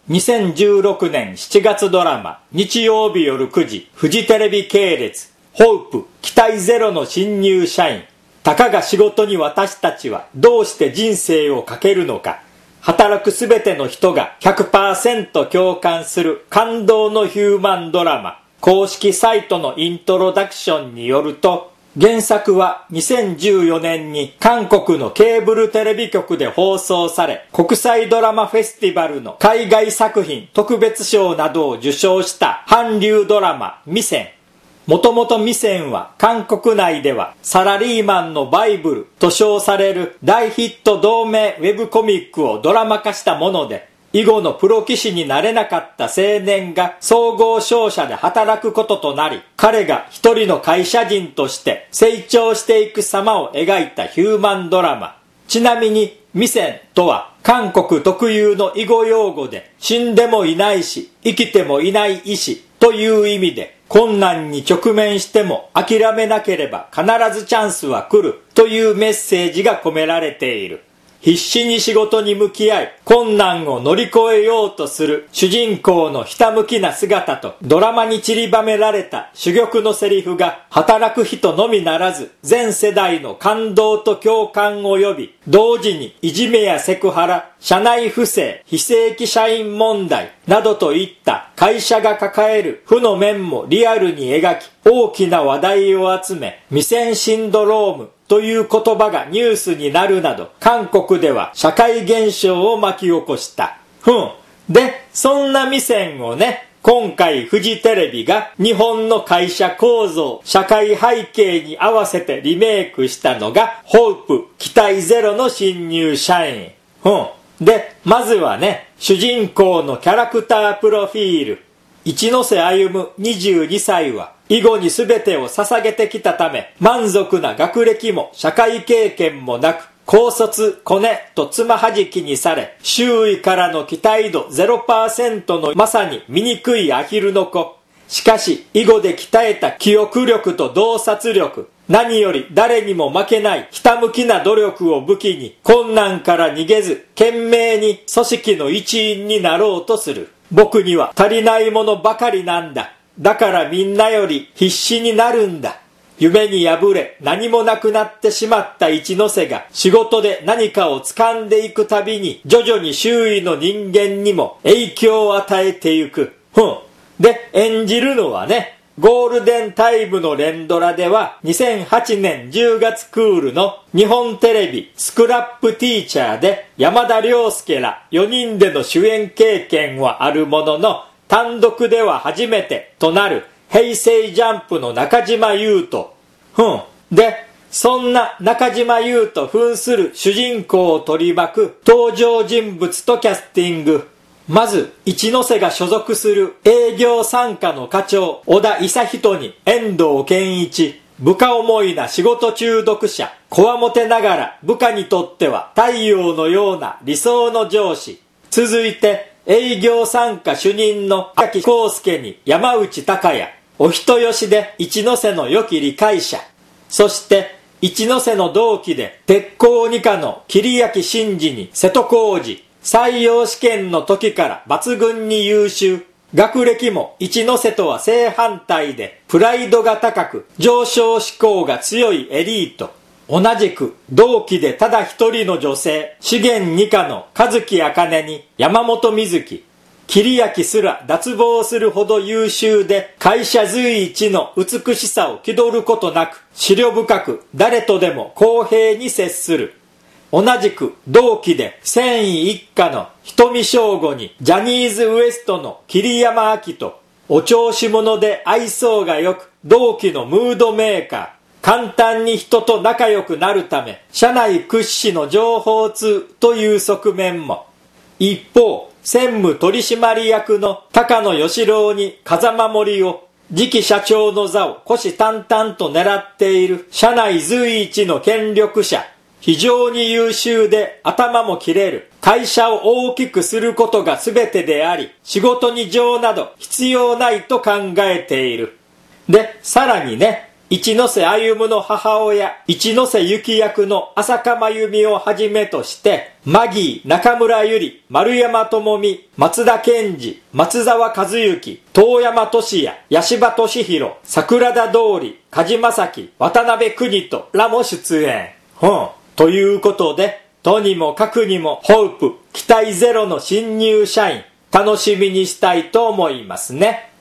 2016年7月ドラマ、日曜日夜9時、フジテレビ系列、ホープ、期待ゼロの新入社員。たかが仕事に私たちはどうして人生をかけるのか。働くすべての人が 100% 共感する感動のヒューマンドラマ。公式サイトのイントロダクションによると、原作は2014年に韓国のケーブルテレビ局で放送され、国際ドラマフェスティバルの海外作品特別賞などを受賞した韓流ドラマミセン。もともとミセンは韓国内ではサラリーマンのバイブルと称される大ヒット同名ウェブコミックをドラマ化したもので、以後のプロ棋士になれなかった青年が総合商社で働くこととなり、彼が一人の会社人として成長していく様を描いたヒューマンドラマ。ちなみにミセンとは韓国特有の囲碁用語で、死んでもいないし生きてもいない医師という意味で、困難に直面しても諦めなければ必ずチャンスは来るというメッセージが込められている。必死に仕事に向き合い、困難を乗り越えようとする主人公のひたむきな姿と、ドラマに散りばめられた珠玉のセリフが働く人のみならず全世代の感動と共感を呼び、同時にいじめやセクハラ、社内不正、非正規社員問題などといった会社が抱える負の面もリアルに描き、大きな話題を集め、ミセンシンドロームという言葉がニュースになるなど、韓国では社会現象を巻き起こした。で、そんなミセンをね、今回フジテレビが日本の会社構造、社会背景に合わせてリメイクしたのが、ホープ、期待ゼロの新入社員。で、まずはね、主人公のキャラクタープロフィール。一ノ瀬歩22歳は、囲碁に全てを捧げてきたため、満足な学歴も社会経験もなく、高卒コネとつまはじきにされ、周囲からの期待度 0% のまさに醜いアヒルの子。しかし、囲碁で鍛えた記憶力と洞察力、何より誰にも負けないひたむきな努力を武器に、困難から逃げず、懸命に組織の一員になろうとする。僕には足りないものばかりなんだ。だからみんなより必死になるんだ。夢に破れ何もなくなってしまった一ノ瀬が仕事で何かを掴んでいくたびに徐々に周囲の人間にも影響を与えていく。で、演じるのはね、ゴールデンタイムの連ドラでは2008年10月クールの日本テレビスクラップティーチャーで山田涼介ら4人での主演経験はあるものの、単独では初めてとなる平成ジャンプの中島裕翔。で、そんな中島裕翔扮する主人公を取り巻く登場人物とキャスティング。まず、一ノ瀬が所属する営業参加の課長、小田勲人に遠藤健一。部下思いな仕事中毒者、こわもてながら部下にとっては太陽のような理想の上司。続いて、営業参加主任の秋康介に山内隆也。お人よしで一ノ瀬の良き理解者。そして、一ノ瀬の同期で鉄工二課の桐焼真二に瀬戸康史。採用試験の時から抜群に優秀。学歴も一ノ瀬とは正反対で、プライドが高く上昇志向が強いエリート。同じく同期でただ一人の女性、資源二課の和木茜に山本美月。桐焼すら脱帽するほど優秀で、会社随一の美しさを気取ることなく、思慮深く誰とでも公平に接する。同じく同期で繊維一家の瞳翔吾にジャニーズ WEST の桐山明人。お調子者で愛想が良く同期のムードメーカー。簡単に人と仲良くなるため社内屈指の情報通という側面も。一方、専務取締役の高野義郎に風守を、次期社長の座を虎視眈々と狙っている社内随一の権力者。非常に優秀で頭も切れる。会社を大きくすることが全てであり、仕事に情など必要ないと考えている。で、さらにね、 一ノ瀬歩の母親、一ノ瀬ゆき役の浅香真由美をはじめとして、マギー、中村ゆり、丸山智美、松田健二、松沢和之、遠山俊也、八柴俊弘、桜田通り、梶正樹、渡辺邦人らも出演。ということで、とにもかくにもホープ、期待ゼロの新入社員、楽しみにしたいと思いますね。